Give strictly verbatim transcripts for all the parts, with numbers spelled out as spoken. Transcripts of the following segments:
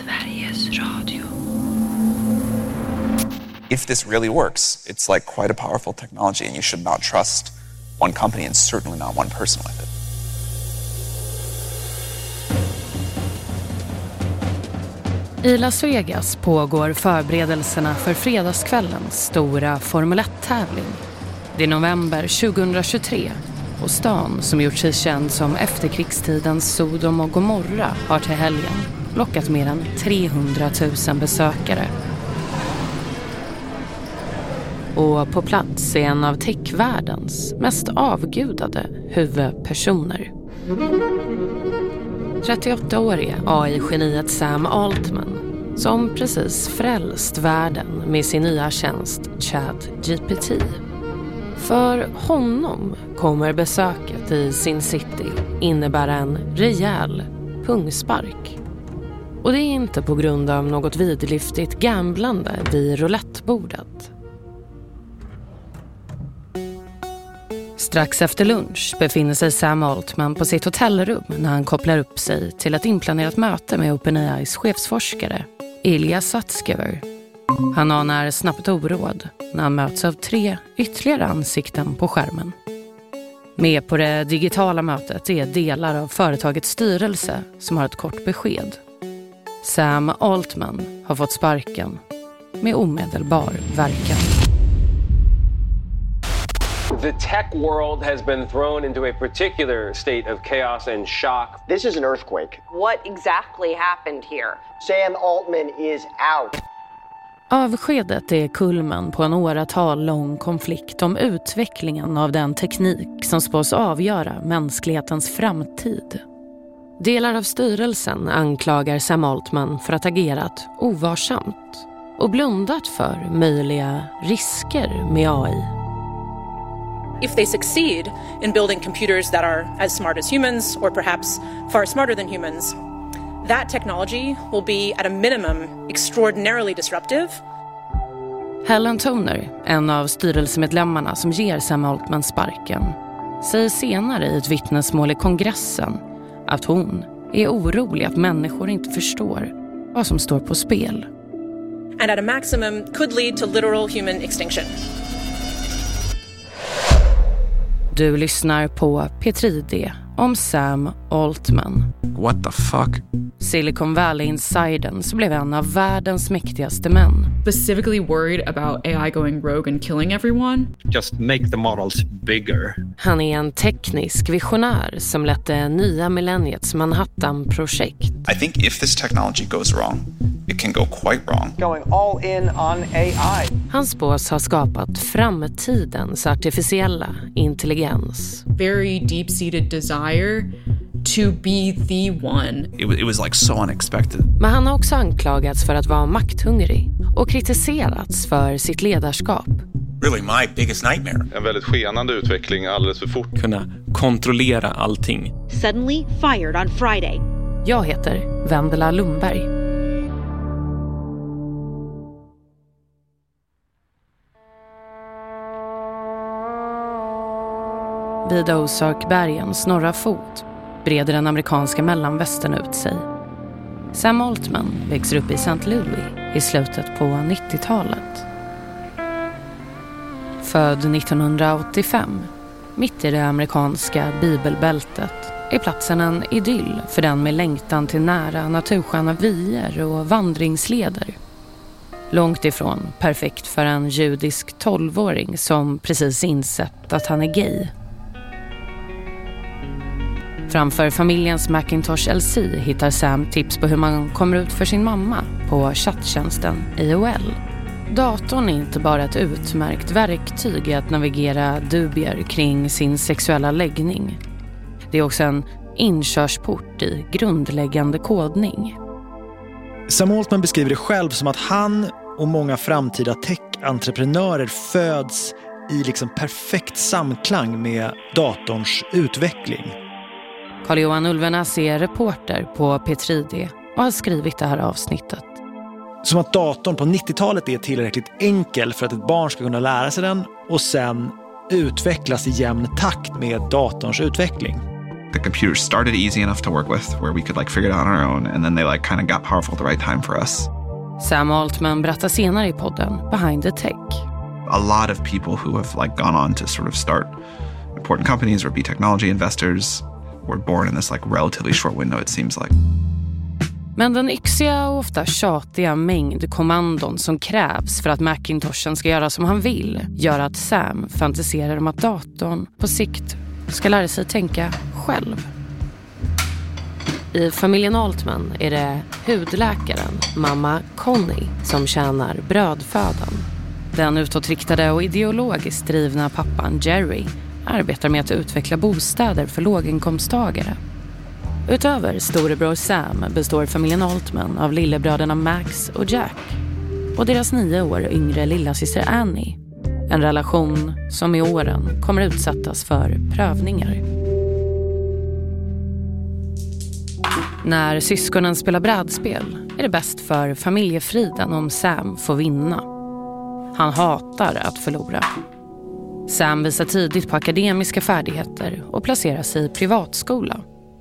Sveriges Radio. If this really works, it's like quite a powerful technology, and you should not trust one company and certainly not one person with it. I Las Vegas pågår förberedelserna för fredagskvällens stora Formel ett-tävling. Det är november tjugohundratjugotre och stan som gjort sig känd som efterkrigstidens Sodom och Gomorra har till helgen lockat mer än trehundratusen besökare. Och på plats är en av techvärldens mest avgudade huvudpersoner. trettioåttaårige A I-geniet Sam Altman som precis frälst världen med sin nya tjänst ChatGPT. För honom kommer besöket i Sin City innebära en rejäl pungspark. Och det är inte på grund av något vidlyftigt gamblande vid roulettebordet. Strax efter lunch befinner sig Sam Altman på sitt hotellrum när han kopplar upp sig till ett inplanerat möte med OpenAIs chefsforskare Ilya Sutskever. Han anar snabbt oråd när han möts av tre ytterligare ansikten på skärmen. Med på det digitala mötet är delar av företagets styrelse som har ett kort besked. Sam Altman har fått sparken med omedelbar verkan. The tech world has been thrown into a particular state of chaos and shock. This is an earthquake. What exactly happened here? Sam Altman is out. Avskedet är kulmen på en åratal lång konflikt om utvecklingen av den teknik som spås avgöra mänsklighetens framtid. Delar av styrelsen anklagar Sam Altman för att agerat ovarsamt och blundat för möjliga risker med A I. If they succeed in building computers that are as smart as humans, or perhaps far smarter than humans, that technology will be, at a minimum, extraordinarily disruptive. Helen Toner, en av styrelsemedlemmarna som ger Sam Altman sparken, säger senare i ett vittnesmål i kongressen att hon är orolig att människor inte förstår vad som står på spel. And at a maximum could lead to literal human extinction. Du lyssnar på P tre D om Sam Altman. What the fuck? Silicon Valley Insidern så blev en av världens mäktigaste män. Specifically worried about A I going rogue and killing everyone. Just make the models bigger. Han är en teknisk visionär som ledde nya millenniets Manhattan-projekt. I think if this technology goes wrong, it can go quite wrong. Going all in on A I. Hans spås har skapat framtidens artificiella intelligens. Very deep-seated desire to be the one. It was, it was like so unexpected. Men han har också anklagats för att vara makthungrig och kritiserats för sitt ledarskap. Really my biggest nightmare. En väldigt skenande utveckling alldeles för fort. Kunna kontrollera allting. Suddenly fired on Friday. Jag heter Vendela Lundberg. Vid Ozarkbergens norra fot breder den amerikanska mellanvästern ut sig. Sam Altman växer upp i Saint Louis i slutet på nittiotalet. Född nittonhundraåttiofem, mitt i det amerikanska bibelbältet, är platsen en idyll för den med längtan till nära natursköna vyer och vandringsleder. Långt ifrån perfekt för en judisk tolvåring som precis insett att han är gay. Framför familjens Macintosh L C hittar Sam tips på hur man kommer ut för sin mamma på chatttjänsten A O L. Datorn är inte bara ett utmärkt verktyg i att navigera dubier kring sin sexuella läggning. Det är också en inkörsport i grundläggande kodning. Sam Altman beskriver det själv som att han och många framtida tech-entreprenörer föds i liksom perfekt samklang med datorns utveckling. Carl-Johan Ulvenäs är reporter på P tre D och har skrivit det här avsnittet. Som att datorn på nittiotalet är tillräckligt enkel för att ett barn ska kunna lära sig den och sen utvecklas i jämn takt med datorns utveckling. the computers started easy enough to work with where we could like figure it out on our own, and then they like kind of got powerful at the right time for us. Sam Altman berättar senare i podden Behind the Tech. A lot of people who have like gone on to sort of start important companies or be technology investors were born in this like relatively short window, it seems like. Men den yxiga och ofta tjatiga mängd kommandon som krävs för att Macintoshen ska göra som han vill gör att Sam fantiserar om att datorn på sikt ska lära sig tänka själv. I familjen Altman är det hudläkaren, mamma Connie, som tjänar brödfödan. Den utåtriktade och ideologiskt drivna pappan Jerry arbetar med att utveckla bostäder för låginkomsttagare. Utöver storebror Sam består familjen Altman av lillebröderna Max och Jack och deras nio år yngre lillasyster Annie. En relation som i åren kommer utsättas för prövningar. När syskonen spelar brädspel är det bäst för familjefriden om Sam får vinna. Han hatar att förlora. Sam visar tidigt på akademiska färdigheter och placerar sig i privatskola.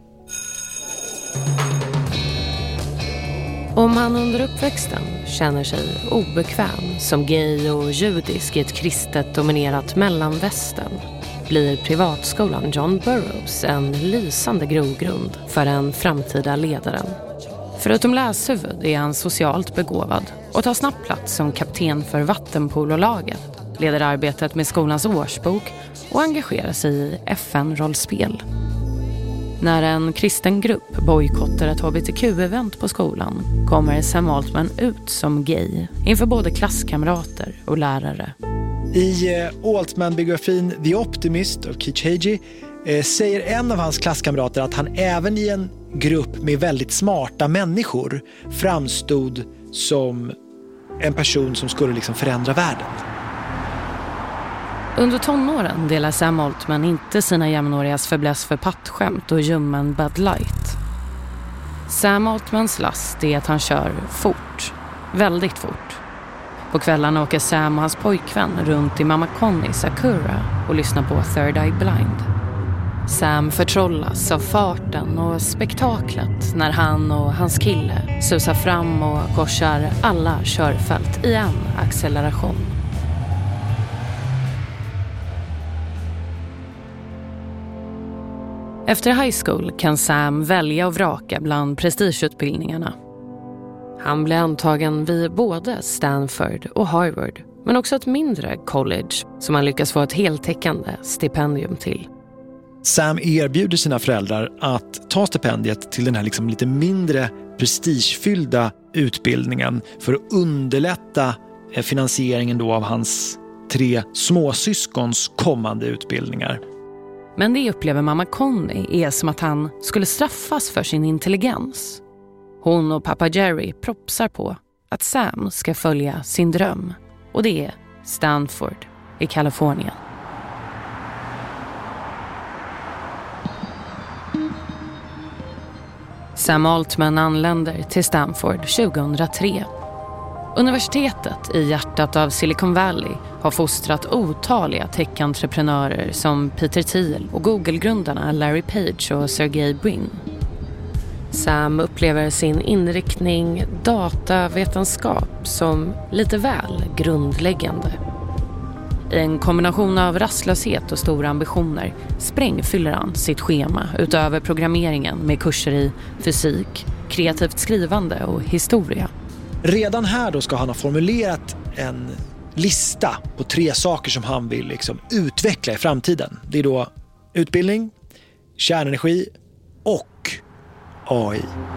Om han under uppväxten känner sig obekväm som gay och judisk i ett kristet dominerat mellanvästern blir privatskolan John Burroughs en lysande grogrund för den framtida ledaren. Förutom läshuvud är han socialt begåvad och tar snabbt plats som kapten för vattenpololaget, leder arbetet med skolans årsbok och engagerar sig i F N-rollspel. När en kristen grupp bojkottar ett H B T Q-event på skolan kommer Sam Altman ut som gay inför både klasskamrater och lärare. I Altman-biografin The Optimist av Keith Hagee eh, säger en av hans klasskamrater att han även i en grupp med väldigt smarta människor framstod som en person som skulle liksom förändra världen. Under tonåren delar Sam Altman inte sina jämnårigas fäbless för pattskämt och ljummen Bud Light. Sam Altmans last är att han kör fort, väldigt fort. På kvällarna åker Sam och hans pojkvän runt i mamma Connie Sakura och lyssnar på Third Eye Blind. Sam förtrollas av farten och spektaklet när han och hans kille susar fram och korsar alla körfält i en acceleration. Efter high school kan Sam välja och vraka bland prestigeutbildningarna. Han blir antagen vid både Stanford och Harvard, men också ett mindre college som han lyckas få ett heltäckande stipendium till. Sam erbjuder sina föräldrar att ta stipendiet till den här liksom lite mindre prestigefyllda utbildningen för att underlätta finansieringen då av hans tre småsyskons kommande utbildningar. Men det upplever mamma Connie är som att han skulle straffas för sin intelligens. Hon och pappa Jerry propsar på att Sam ska följa sin dröm. Och det är Stanford i Kalifornien. Sam Altman anländer till Stanford tjugohundratre. Universitetet i hjärtat av Silicon Valley har fostrat otaliga tech-entreprenörer som Peter Thiel och Google-grundarna Larry Page och Sergey Brin. Sam upplever sin inriktning datavetenskap som lite väl grundläggande. I en kombination av rastlöshet och stora ambitioner sprängfyller han sitt schema utöver programmeringen med kurser i fysik, kreativt skrivande och historia. Redan här då ska han ha formulerat en lista på tre saker som han vill liksom utveckla i framtiden. Det är då utbildning, kärnenergi och A I.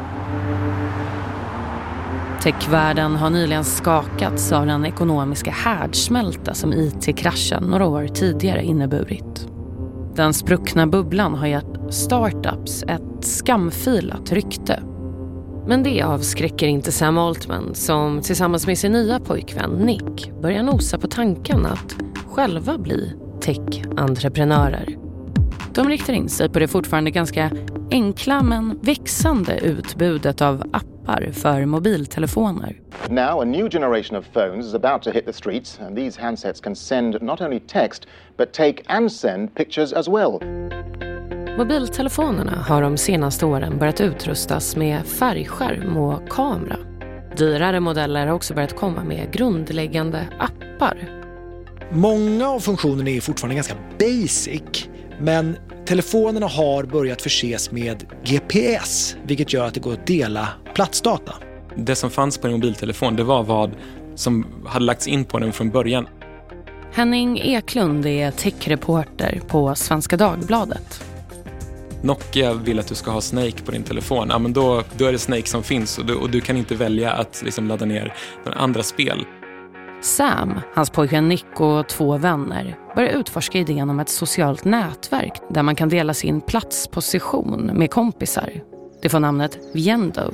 Techvärlden har nyligen skakats av den ekonomiska härdsmälta som I T-kraschen några år tidigare inneburit. Den spruckna bubblan har gett startups ett skamfilat rykte. Men det avskräcker inte Sam Altman som tillsammans med sin nya pojkvän Nick börjar nosa på tanken att själva bli tech-entreprenörer. De riktar in sig på det fortfarande ganska enkla men växande utbudet av appar för mobiltelefoner. Now a new generation of phones is about to hit the streets, and these handsets can send not only text but take and send pictures as well. Mobiltelefonerna har de senaste åren börjat utrustas med färgskärm och kamera. Dyrare modeller har också börjat komma med grundläggande appar. Många av funktionerna är fortfarande ganska basic, men telefonerna har börjat förses med G P S, vilket gör att det går att dela platsdata. Det som fanns på en mobiltelefon, det var vad som hade lagts in på den från början. Henning Eklund är techreporter på Svenska Dagbladet. Nokia vill att du ska ha Snake på din telefon. Ja, men då, då är det Snake som finns och du, och du kan inte välja att liksom ladda ner några andra spel. Sam, hans pojken Nick och två vänner börjar utforska idén om ett socialt nätverk där man kan dela sin platsposition med kompisar. Det får namnet Viendo.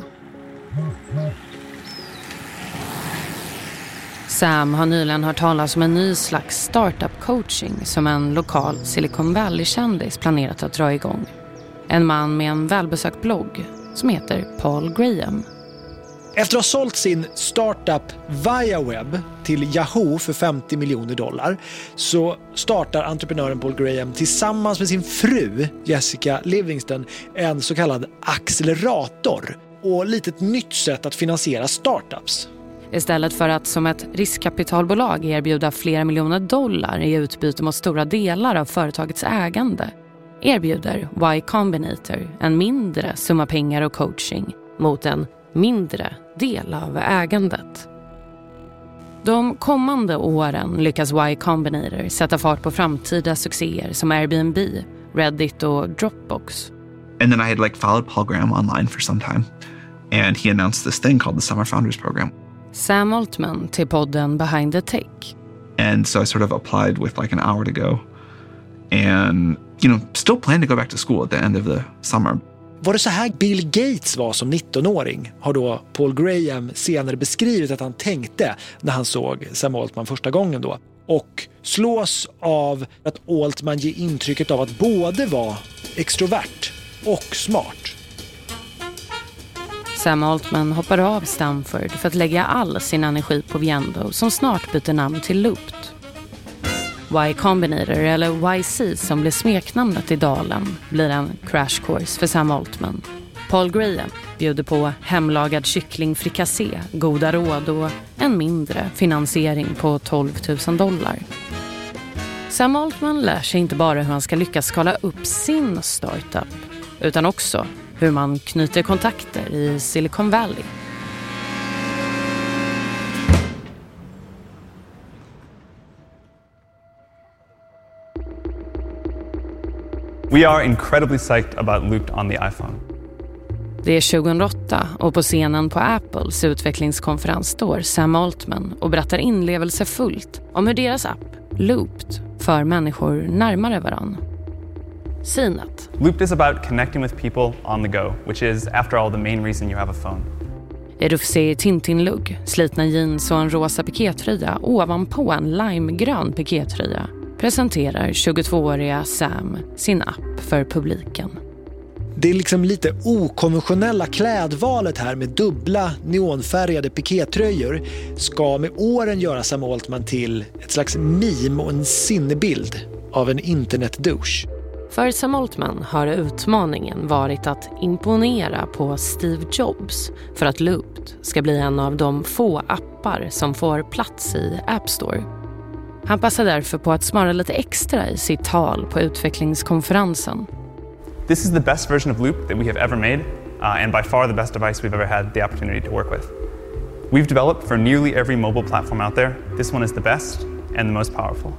Sam har nyligen hört talas om en ny slags startup-coaching som en lokal Silicon Valley-kändis planerat att dra igång. En man med en välbesökt blogg som heter Paul Graham. Efter att ha sålt sin startup ViaWeb till Yahoo för femtio miljoner dollar så startar entreprenören Paul Graham tillsammans med sin fru Jessica Livingston en så kallad accelerator och lite ett nytt sätt att finansiera startups. Istället för att som ett riskkapitalbolag erbjuda flera miljoner dollar i utbyte mot stora delar av företagets ägande erbjuder Y Combinator en mindre summa pengar och coaching mot en mindre del av ägandet. De kommande åren lyckas Y Combinator sätta fart på framtida succéer som Airbnb, Reddit och Dropbox. And then I had like followed Paul Graham online for some time, and he announced this thing called the Summer Founders Program. Sam Altman till podden Behind the Tech. And so I sort of applied with like an hour to go, and you know, still planning to go back to school at the end of the summer. Var det så här Bill Gates var som nittonåring, har då Paul Graham senare beskrivit att han tänkte när han såg Sam Altman första gången då. Och slås av att Altman ger intrycket av att både vara extrovert och smart. Sam Altman hoppar av Stanford för att lägga all sin energi på Viendo som snart byter namn till Looped. Y Combinator, eller Y C som blir smeknamnet i dalen, blir en crash course för Sam Altman. Paul Graham bjuder på hemlagad kycklingfrikassé, goda råd och en mindre finansiering på tolv tusen dollar. Sam Altman lär sig inte bara hur han ska lyckas skala upp sin startup, utan också hur man knyter kontakter i Silicon Valley. We are incredibly psyched about Looped on the iPhone. Det är tjugohundraåtta och på scenen på Apples utvecklingskonferens står Sam Altman och berättar inlevelsefullt om hur deras app, Looped, för människor närmare varann. Synat. Looped is about connecting with people on the go, which is, after all, the main reason you have a phone. I rufsig Tintin-lugg, slitna jeans och en rosa pikettröja ovanpå en limegrön pikettröja presenterar tjugotvååriga Sam sin app för publiken. Det är liksom lite okonventionella klädvalet här med dubbla neonfärgade pikettröjor ska med åren göra Sam Altman till ett slags meme och en sinnebild av en internetdouche. För Sam Altman har utmaningen varit att imponera på Steve Jobs för att Looped ska bli en av de få appar som får plats i App Store. Han passar därför på att smara lite extra i sitt tal på utvecklingskonferensen. This is the best version of Loop that we have ever made, uh, and by far the best device we've ever had the opportunity to work with. We've developed for nearly every mobile platform out there. This one is the best and the most powerful.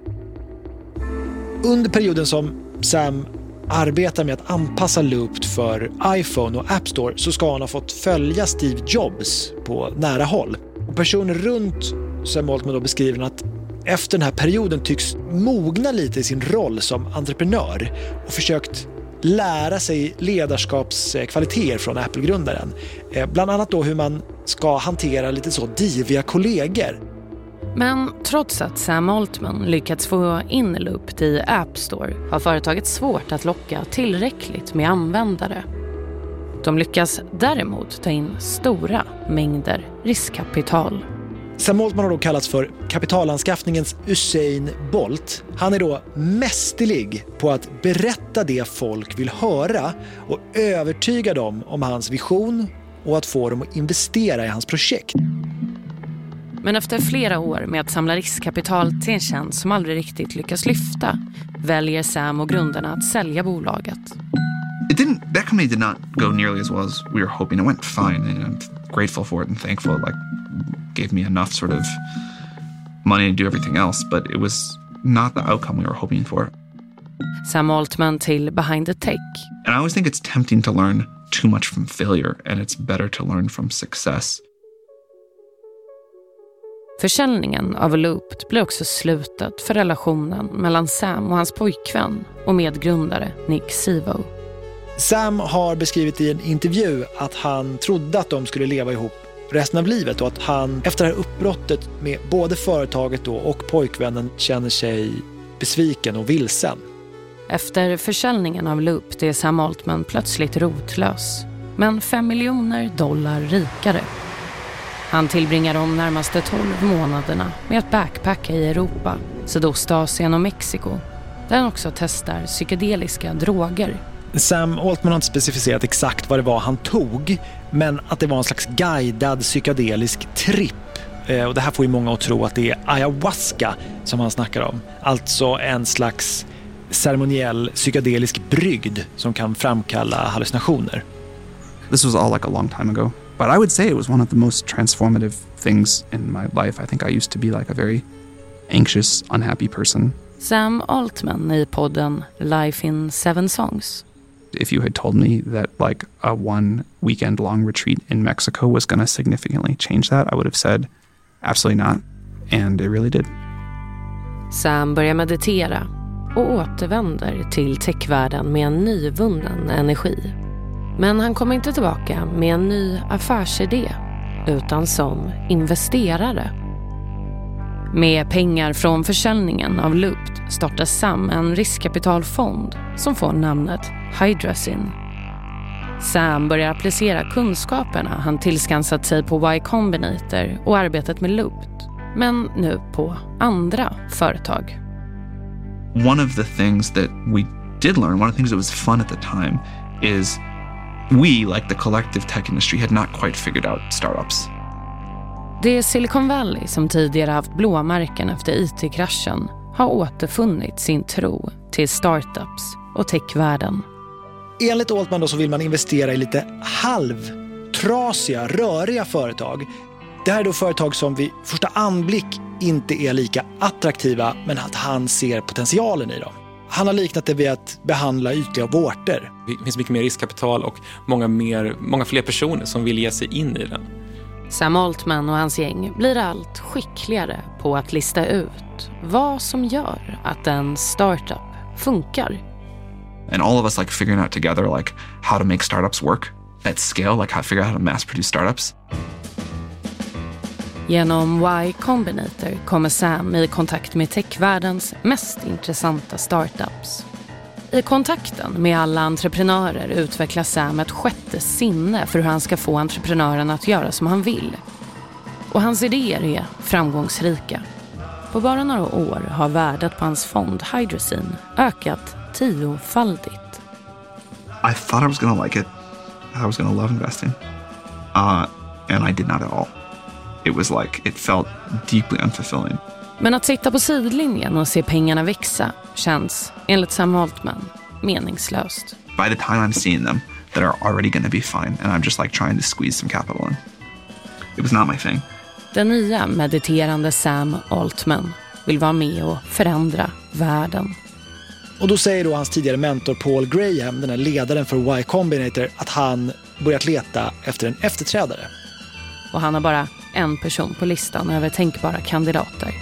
Under perioden som Sam arbetar med att anpassa Looped för iPhone och App Store så ska han ha fått följa Steve Jobs på nära håll. Och personer runt Sam Altman då beskriver att efter den här perioden tycks mogna lite i sin roll som entreprenör och försökt lära sig ledarskapskvaliteter från Apple-grundaren. Bland annat då hur man ska hantera lite så diviga kollegor. Men trots att Sam Altman lyckats få in Looped i App Store har företaget svårt att locka tillräckligt med användare. De lyckas däremot ta in stora mängder riskkapital. Sam Altman har då kallats för kapitalanskaffningens Usain Bolt. Han är då mästerlig på att berätta det folk vill höra och övertyga dem om hans vision och att få dem att investera i hans projekt. Men efter flera år med att samla riskkapital till en tjänst som aldrig riktigt lyckas lyfta väljer Sam och grundarna att sälja bolaget. It didn't, that company did not go nearly as well as we were hoping. It went fine, and I'm grateful for it and thankful. It like gave me enough sort of money to do everything else, but it was not the outcome we were hoping for. Sam Altman till Behind the Tech. And I always think it's tempting to learn too much from failure, and it's better to learn from success. Försäljningen av Looped blir också slutet för relationen mellan Sam och hans pojkvän och medgrundare Nick Szabo. Sam har beskrivit i en intervju att han trodde att de skulle leva ihop resten av livet och att han efter det här uppbrottet med både företaget då och pojkvännen känner sig besviken och vilsen. Efter försäljningen av Looped är Sam Altman plötsligt rotlös, men fem miljoner dollar rikare. Han tillbringar de närmaste tolv månaderna med att backpacka i Europa, Sydostasien och Mexiko, där han också testar psykedeliska droger. Sam Altman har inte specificerat exakt vad det var han tog, men att det var en slags guidad psykedelisk tripp. Och det här får ju många att tro att det är ayahuasca som han snackar om. Alltså en slags ceremoniell psykedelisk brygd som kan framkalla hallucinationer. This was all like a long time ago. But I would say it was one of the most transformative things in my life. I think I used to be like a very anxious, unhappy person. Sam Altman i podden Life in Seven Songs. If you had told me that like a one weekend long retreat in Mexico was going to significantly change that, I would have said absolutely not. And it really did. Sam börjar meditera och återvänder till techvärlden med en nyvunnen energi. Men han kommer inte tillbaka med en ny affärsidé, utan som investerare. Med pengar från försäljningen av Looped startar Sam en riskkapitalfond som får namnet Hydrazine. Sam börjar applicera kunskaperna han tillskansat sig på Y Combinator och arbetet med Looped, men nu på andra företag. One of the things that we did learn, one of the things that was fun at the time, is we, like the collective tech industry, had not quite figured out startups. Det är Silicon Valley som tidigare haft blåmärken efter I T-kraschen har återfunnit sin tro till startups och techvärlden. Enligt Altman då så vill man investera i lite halvtrasiga, röriga företag. Det här är då företag som vid första anblick inte är lika attraktiva, men att han ser potentialen i dem. Han har liknat det vid att behandla ytliga vårtor. Det finns mycket mer riskkapital och många, mer, många fler personer som vill ge sig in i den. Sam Altman och hans gäng blir allt skickligare på att lista ut vad som gör att en startup funkar. And all of us like figuring out together like how to make startups work at scale, like how to figure out how to mass produce startups. Genom Y Combinator kommer Sam i kontakt med techvärldens mest intressanta startups. I kontakten med alla entreprenörer utvecklar Sam ett sjätte sinne för hur han ska få entreprenören att göra som han vill. Och hans idéer är framgångsrika. På bara några år har värdet på hans fond Hydrazine ökat tiofaldigt. I thought I was going to like it. I thought I was going to love investing. Uh, and I did not at all. It was like, it felt deeply unfulfilling. Men att sitta på sidlinjen och se pengarna växa känns, enligt Sam Altman, meningslöst. By the time I'm seeing them, that are already going to be fine, and I'm just like trying to squeeze some capital in. It was not my thing. Den nya mediterande Sam Altman vill vara med och förändra världen. Och då säger då hans tidigare mentor Paul Graham, den här ledaren för Y Combinator, att han börjat leta efter en efterträdare. Och han har bara en person på listan över tänkbara kandidater.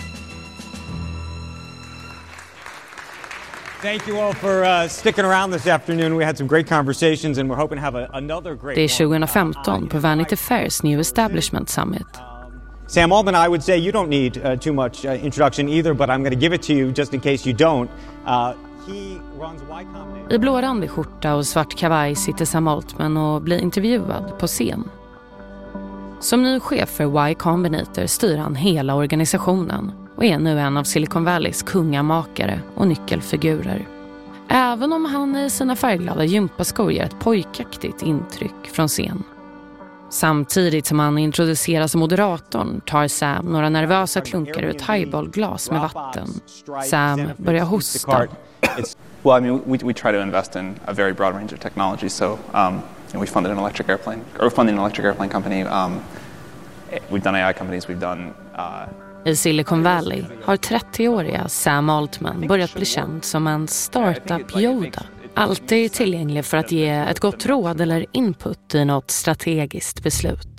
Thank you all for uh, sticking around this afternoon. We had some great conversations and we're hoping to have a, another great. Det är tjugohundrafemton på Vanity Fair's New Establishment Summit. Sam Altman, I would say you don't need uh, too much uh, introduction either, but I'm going to give it to you just in case you don't. Uh, he runs Y Combinator. I blårandig skjorta och svart kavaj sitter Sam Altman och blir intervjuad på scen. Som ny chef för Y Combinator styr han hela organisationen och är nu en av Silicon Valleys kungamakare och nyckelfigurer. Även om han i sina färgglada gympaskor ger ett pojkaktigt intryck från scen. Samtidigt som han introduceras som moderatorn tar Sam några nervösa klunkar ur ett highballglas med vatten. Sam börjar hosta. Well, I mean, we, we try to invest in a very broad range of technology. So um, we funded an electric airplane, or funded an electric airplane company. Um, we've done A I companies, we've done... Uh, I Silicon Valley har trettioåriga Sam Altman börjat bli känd som en startup-Yoda. Alltid tillgänglig för att ge ett gott råd eller input i något strategiskt beslut.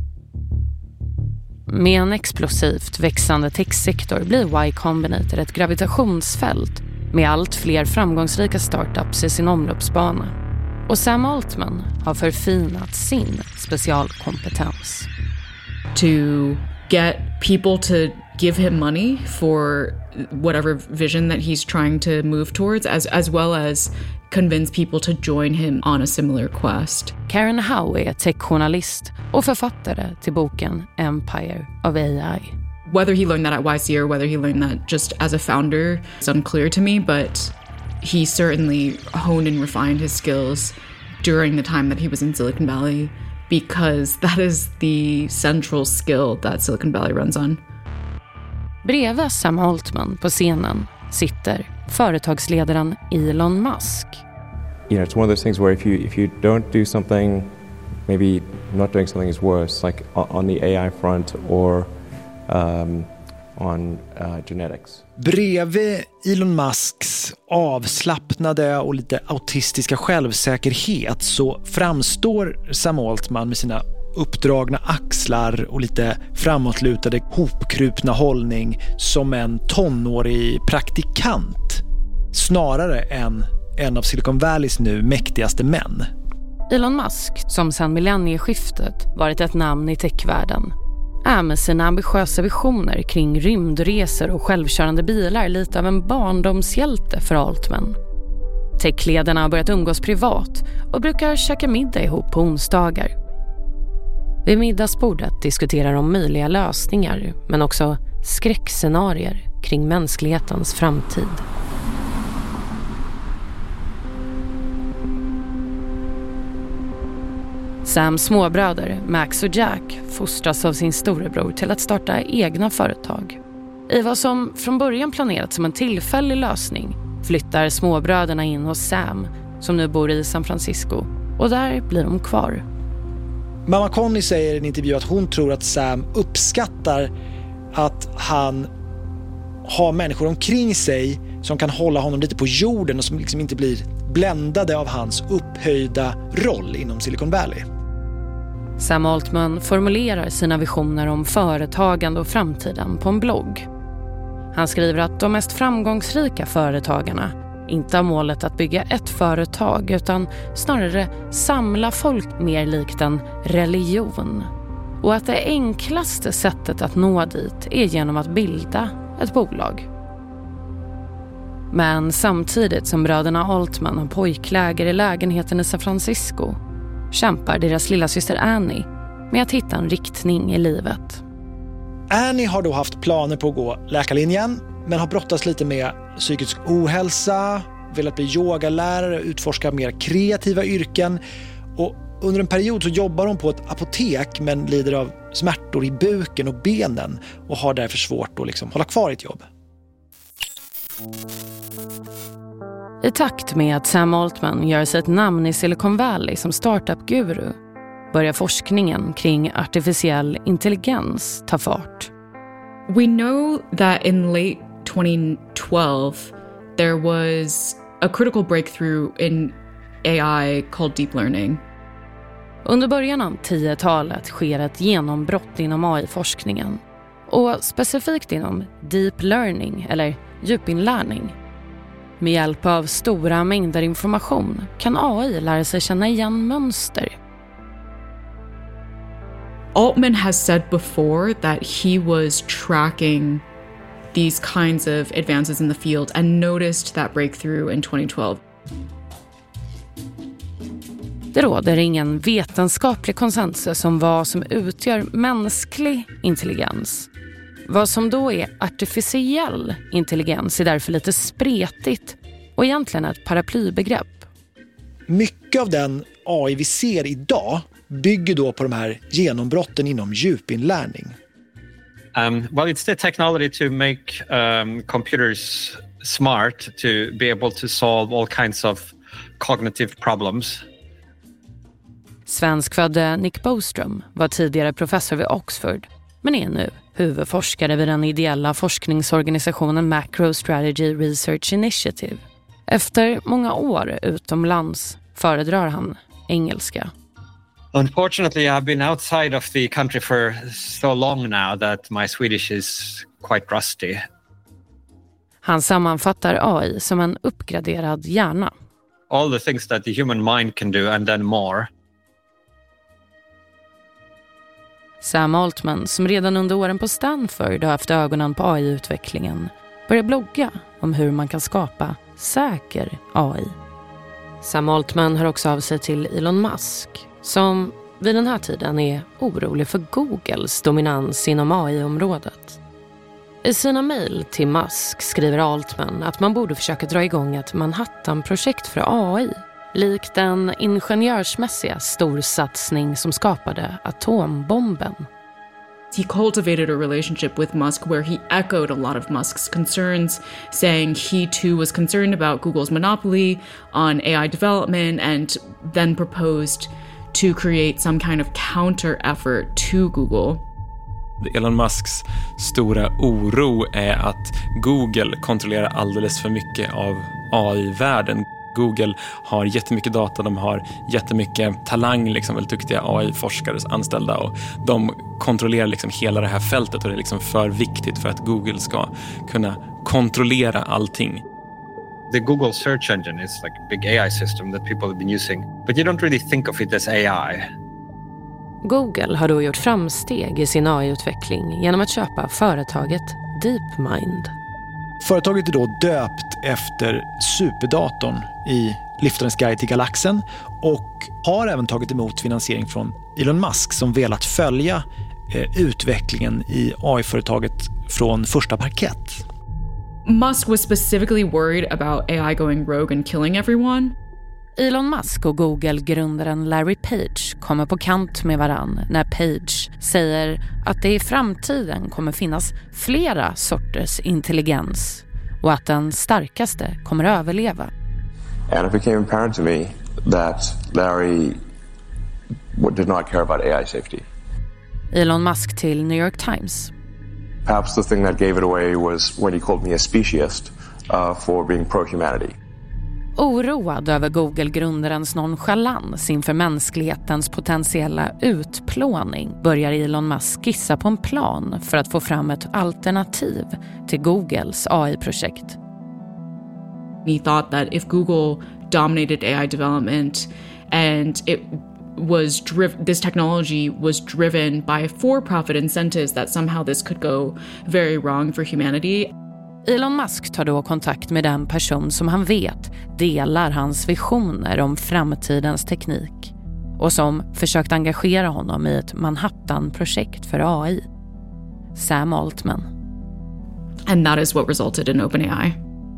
Med en explosivt växande techsektor blir Y Combinator ett gravitationsfält med allt fler framgångsrika startups i sin omloppsbana. Och Sam Altman har förfinat sin specialkompetens. To get people to give him money for whatever vision that he's trying to move towards, as as well as convince people to join him on a similar quest. Karen Howe är techjournalist och författare till boken Empire of A I. Whether he learned that at Y C or whether he learned that just as a founder is unclear to me, but he certainly honed and refined his skills during the time that he was in Silicon Valley, because that is the central skill that Silicon Valley runs on. Bredvid Sam Altman på scenen sitter företagsledaren Elon Musk. You know, it's one of those things where if you if you don't do something, maybe not doing something is worse, like on the A I front or um, on uh, genetics. Bredvid Elon Musks avslappnade och lite autistiska självsäkerhet så framstår Sam Altman med sina uppdragna axlar och lite framåtlutade hopkrupna hållning som en tonårig praktikant snarare än en av Silicon Valleys nu mäktigaste män. Elon Musk, som sedan millennieskiftet varit ett namn i techvärlden, är med sina ambitiösa visioner kring rymdresor och självkörande bilar lite av en barndomshjälte för Altman. Techledarna har börjat umgås privat och brukar käka middag ihop på onsdagar. Vid middagsbordet diskuterar de möjliga lösningar men också skräckscenarier kring mänsklighetens framtid. Sams småbröder, Max och Jack, fostras av sin storebror till att starta egna företag. I vad som från början planerats som en tillfällig lösning flyttar småbröderna in hos Sam, som nu bor i San Francisco, och där blir de kvar. Mamma Connie säger i en intervju att hon tror att Sam uppskattar att han har människor omkring sig som kan hålla honom lite på jorden och som liksom inte blir bländade av hans upphöjda roll inom Silicon Valley. Sam Altman formulerar sina visioner om företagande och framtiden på en blogg. Han skriver att de mest framgångsrika företagarna inte har målet att bygga ett företag utan snarare samla folk mer likt en religion. Och att det enklaste sättet att nå dit är genom att bilda ett bolag. Men samtidigt som bröderna Altman har pojkläger i lägenheten i San Francisco kämpar deras lilla syster Annie med att hitta en riktning i livet. Annie har då haft planer på att gå läkarlinjen men har brottats lite med psykisk ohälsa, velat bli yogalärare, utforska mer kreativa yrken, och under en period så jobbar hon på ett apotek men lider av smärtor i buken och benen och har därför svårt att liksom hålla kvar i ett jobb. I takt med att Sam Altman gör sig ett namn i Silicon Valley som startup-guru börjar forskningen kring artificiell intelligens ta fart. We know that in late twenty twelve there was a critical breakthrough in A I called deep learning. Under början av tiotalet sker ett genombrott inom A I-forskningen och specifikt inom deep learning eller djupinlärning. Med hjälp av stora mängder information kan A I lära sig känna igen mönster. Altman has said before that he was tracking these kinds of advances in the field and noticed that breakthrough in twenty twelve. Det råder ingen vetenskaplig konsensus om vad som utgör mänsklig intelligens. Vad som då är artificiell intelligens är därför lite spretigt och egentligen ett paraplybegrepp. Mycket av den A I vi ser idag bygger då på de här genombrotten inom djupinlärning. Um, well, it's the technology to make um, computers smart to be able to solve all kinds of cognitive problems. Svenskfödde Nick Boström var tidigare professor vid Oxford, men är nu huvudforskare vid den ideella forskningsorganisationen Macro Strategy Research Initiative. Efter många år utomlands föredrar han engelska. Unfortunately, I've been outside of the country for so long now that my Swedish is quite rusty. Han sammanfattar A I som en uppgraderad hjärna. All the things that the human mind can do and then more. Sam Altman, som redan under åren på Stanford har haft ögonen på A I-utvecklingen, börjar blogga om hur man kan skapa säker A I. Sam Altman hör också av sig till Elon Musk, som vid den här tiden är orolig för Googles dominans inom A I-området. I sina mejl till Musk skriver Altman att man borde försöka dra igång ett Manhattan-projekt för A I, likt den ingenjörsmässiga storsatsning som skapade atombomben. He cultivated a relationship with Musk where he echoed a lot of Musk's concerns, saying he too was concerned about Google's monopoly on A I development, and then proposed to create some kind of counter effort to Google. Elon Musks stora oro är att Google kontrollerar alldeles för mycket av A I-världen. Google har jättemycket data, de har jättemycket talang, liksom, väldigt duktiga A I-forskare anställda, och de kontrollerar liksom hela det här fältet, och det är liksom för viktigt för att Google ska kunna kontrollera allting. The Google search engine is like a big A I system that people have been using, but you don't really think of it as A I. Google har då gjort framsteg i sin A I-utveckling genom att köpa företaget DeepMind. Företaget är då döpt efter superdatorn i Liftarens guide till galaxen och har även tagit emot finansiering från Elon Musk, som velat följa eh, utvecklingen i A I-företaget från första parkett. Musk was specifically worried about A I going rogue and killing everyone. Elon Musk och Google-grundaren Larry Page kommer på kant med varann när Page säger att det i framtiden kommer finnas flera sorters intelligens och att den starkaste kommer att överleva. And it became apparent to me that Larry did not care about A I safety. Elon Musk till New York Times. Perhaps the thing that gave it away was when he called me a speciesist uh, for being pro-humanity. Oroad över Google-grundarens nonchalans inför mänsklighetens potentiella utplåning börjar Elon Musk skissa på en plan för att få fram ett alternativ till Googles A I-projekt. He thought that if Google dominated A I development and it was driv- this technology was driven by for-profit incentives, that somehow this could go very wrong for humanity. Elon Musk tar då kontakt med den person som han vet delar hans visioner om framtidens teknik och som försökt engagera honom i ett Manhattan-projekt för A I. Sam Altman. And that is what resulted in OpenAI.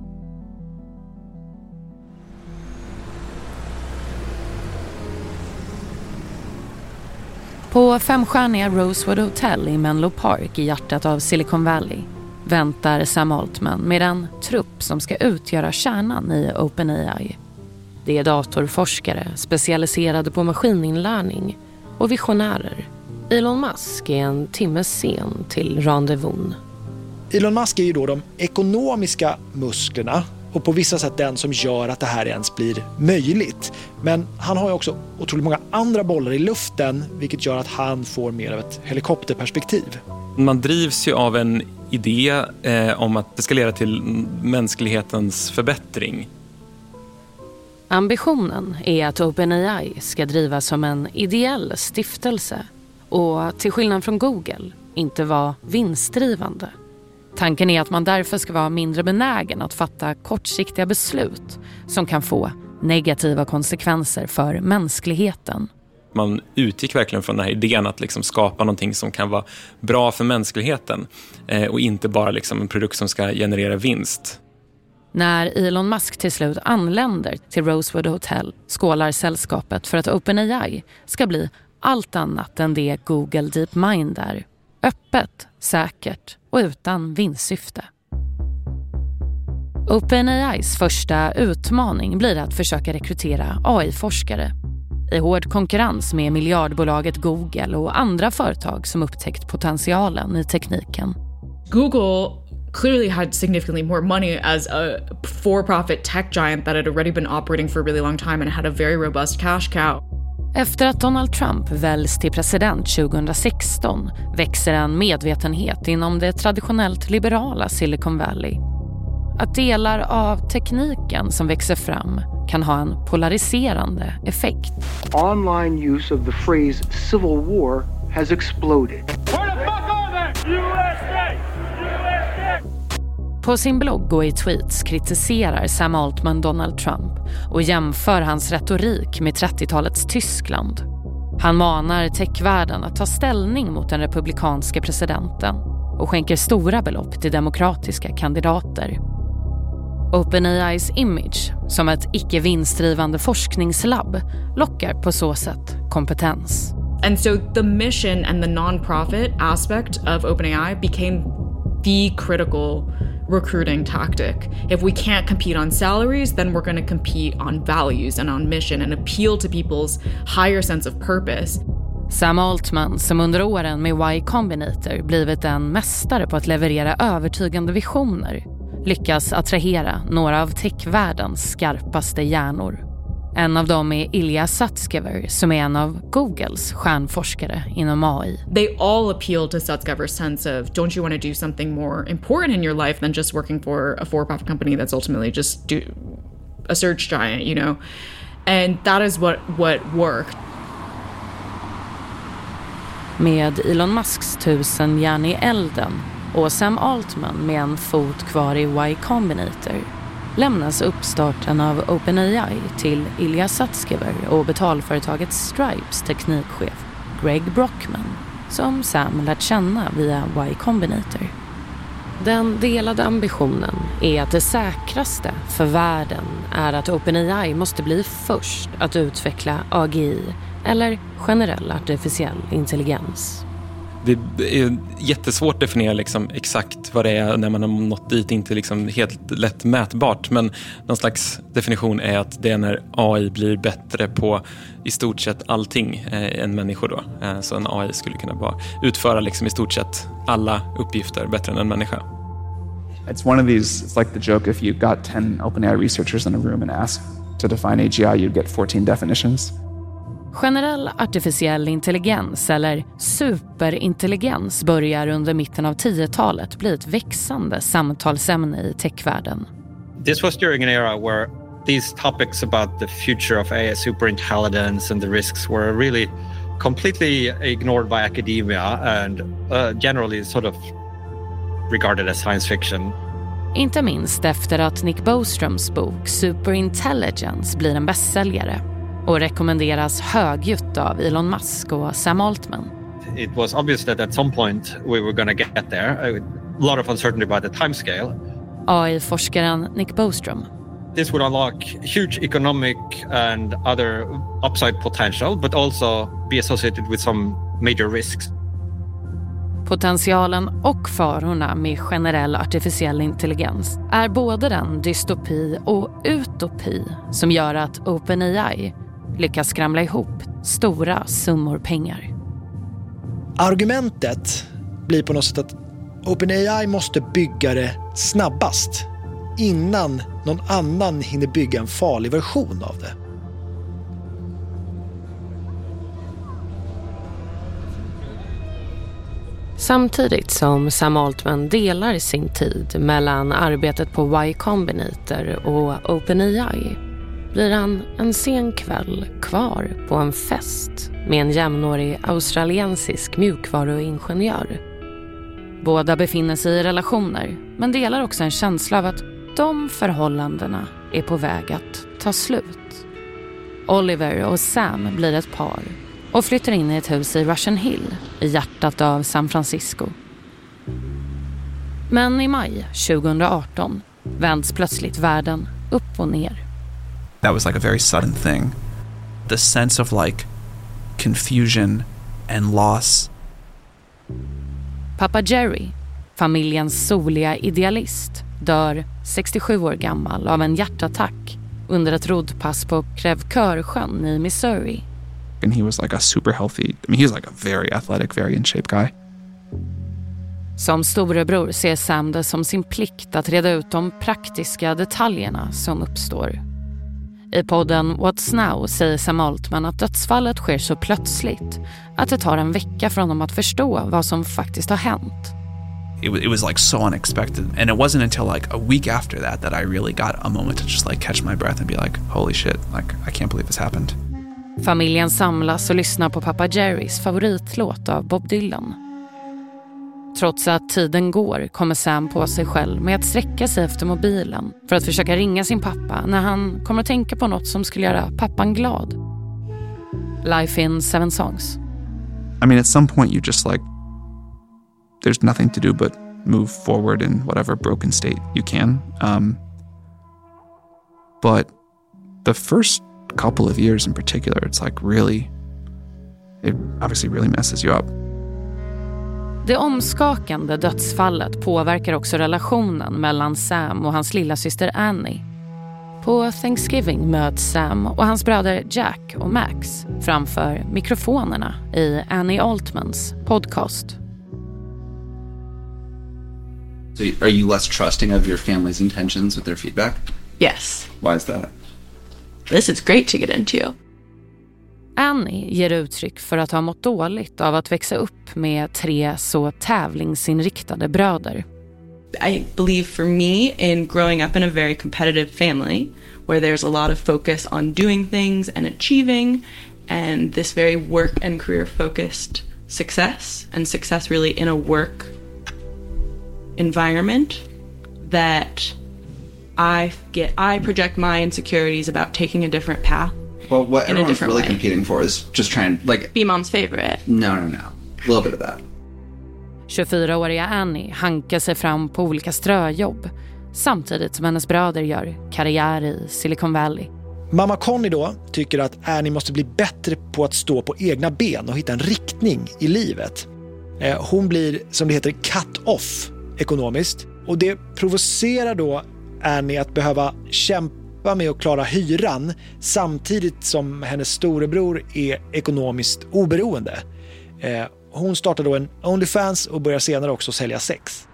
På femstjärniga Rosewood Hotel i Menlo Park i hjärtat av Silicon Valley väntar Sam Altman med en trupp som ska utgöra kärnan i OpenAI. Det är datorforskare specialiserade på maskininlärning och visionärer. Elon Musk är en timme sen till rendezvous. Elon Musk är ju då de ekonomiska musklerna och på vissa sätt den som gör att det här ens blir möjligt. Men han har ju också otroligt många andra bollar i luften, vilket gör att han får mer av ett helikopterperspektiv. Man drivs ju av en idé eh, om att det ska leda till mänsklighetens förbättring. Ambitionen är att OpenAI ska drivas som en ideell stiftelse och till skillnad från Google inte vara vinstdrivande. Tanken är att man därför ska vara mindre benägen att fatta kortsiktiga beslut som kan få negativa konsekvenser för mänskligheten. Man utgick verkligen från den här idén att liksom skapa någonting som kan vara bra för mänskligheten eh, och inte bara liksom en produkt som ska generera vinst. När Elon Musk till slut anländer till Rosewood Hotel skålar sällskapet för att OpenAI ska bli allt annat än det Google DeepMind är. Öppet, säkert och utan vinstsyfte. OpenAIs första utmaning blir att försöka rekrytera A I-forskare. I hård konkurrens med miljardbolaget Google och andra företag som upptäckt potentialen i tekniken. Google clearly had significantly more money as a for-profit tech giant that had already been operating for a really long time and had a very robust cash cow. Efter att Donald Trump väljs till president tjugohundrasexton växer en medvetenhet inom det traditionellt liberala Silicon Valley. Att delar av tekniken som växer fram kan ha en polariserande effekt. Online use of the phrase civil war has exploded. Where the fuck are they? U S A! U S A! På sin blogg och i tweets kritiserar Sam Altman Donald Trump och jämför hans retorik med trettiotalets Tyskland. Han manar techvärlden att ta ställning mot den republikanska presidenten och skänker stora belopp till demokratiska kandidater. OpenAIs image som ett icke-vinstdrivande forskningslabb lockar på så sätt kompetens. And so the mission and the non-profit aspect of OpenAI became the critical recruiting tactic. If we can't compete on salaries, then we're going to compete on values and on mission and appeal to people's higher sense of purpose. Sam Altman, som under åren med Y Combinator blivit en mästare på att leverera övertygande visioner, lyckas attrahera några av techvärldens skarpaste hjärnor. En av dem är Ilya Sutskever, som är en av Googles stjärnforskare inom A I. They all appeal to Sutskever's sense of, don't you want to do something more important in your life than just working for a for-profit company that's ultimately just do a search giant, you know? And that is what, what worked. Med Elon Musks tusen järn i elden och Sam Altman med en fot kvar i Y Combinator lämnas uppstarten av OpenAI till Ilya Sutskever och betalföretaget Stripes teknikchef Greg Brockman, som Sam lärt känna via Y Combinator. Den delade ambitionen är att det säkraste för världen är att OpenAI måste bli först att utveckla A G I eller generell artificiell intelligens. Det är jättesvårt att definiera liksom exakt vad det är när man har nått dit, inte liksom helt lätt mätbart, men någon slags definition är att det är när A I blir bättre på i stort sett allting eh, än människor då. Eh, så en A I skulle kunna bara utföra liksom i stort sett alla uppgifter bättre än en människa. It's one of these, it's like the joke if you got ten OpenAI researchers in a room and asked to define A G I, you'd get fourteen definitions. Generell artificiell intelligens eller superintelligens börjar under mitten av tiotalet bli ett växande samtalsämne i techvärlden. This was during an era where these topics about the future of A I, superintelligence and the risks were really completely ignored by academia and uh, generally sort of regarded as science fiction. Inte minst efter att Nick Boströms bok Superintelligence blir en bästsäljare och rekommenderas högljutt av Elon Musk och Sam Altman. It was obvious that at some point we were going to get there. A lot of uncertainty about the timescale. A I-forskaren Nick Bostrom. This would unlock huge economic and other upside potential, but also be associated with some major risks. Potentialen och farorna med generell artificiell intelligens är både den dystopi och utopi som gör att OpenAI lyckas skramla ihop stora summor pengar. Argumentet blir på något sätt att OpenAI måste bygga det snabbast innan någon annan hinner bygga en farlig version av det. Samtidigt som Sam Altman delar sin tid mellan arbetet på Y Combinator och OpenAI blir han en sen kväll kvar på en fest med en jämnårig australiensisk mjukvaruingenjör. Båda befinner sig i relationer men delar också en känsla av att de förhållandena är på väg att ta slut. Oliver och Sam blir ett par och flyttar in i ett hus i Russian Hill i hjärtat av San Francisco. Men i maj tjugoarton vänds plötsligt världen upp och ner. That was like a very sudden thing. The sense of like confusion and loss. Pappa Jerry, familjens soliga idealist, dör sextiosju år gammal av en hjärtattack under ett roddpass på Crèvecoeur-sjön i Missouri. And he was like a super healthy, I mean, he was like a very athletic, very in shape guy. Som storebror ser Sam det som sin plikt att reda ut de praktiska detaljerna som uppstår. I podden What's Now säger Sam Altman att dödsfallet sker så plötsligt att det tar en vecka för honom att förstå vad som faktiskt har hänt. It was, it was like so unexpected, and it wasn't until like a week after that that I really got a moment to just like catch my breath and be like, holy shit, like I can't believe this happened. Familjen samlas och lyssnar på pappa Jerrys favoritlåt av Bob Dylan. Trots att tiden går kommer Sam på sig själv med att sträcka sig efter mobilen för att försöka ringa sin pappa när han kommer att tänka på något som skulle göra pappan glad. Life in Seven Songs. I mean, at some point you just like, there's nothing to do but move forward in whatever broken state you can. Um, but the first couple of years in particular, it's like really, it obviously really messes you up. Det omskakande dödsfallet påverkar också relationen mellan Sam och hans lilla syster Annie. På Thanksgiving möts Sam och hans bröder Jack och Max framför mikrofonerna i Annie Altmans podcast. So are you less trusting of your family's intentions with their feedback? Yes. Why is that? This is great to get into. Annie ger uttryck för att ha mått dåligt av att växa upp med tre så tävlingsinriktade bröder. I believe for me in growing up in a very competitive family where there's a lot of focus on doing things and achieving and this very work and career focused success and success really in a work environment that I get I project my insecurities about taking a different path. Well, what in everyone's really way. competing for is just trying like be mom's favorite. No, no, no. A little bit of that. tjugofyraåriga Annie hankar sig fram på olika ströjobb samtidigt som hennes bröder gör karriär i Silicon Valley. Mamma Connie då tycker att Annie måste bli bättre på att stå på egna ben och hitta en riktning i livet. Hon blir, som det heter, cut off ekonomiskt. Och det provocerar då Annie att behöva kämpa med att klara hyran samtidigt som hennes storebror är ekonomiskt oberoende. Hon startar då en OnlyFans och börjar senare också sälja sex.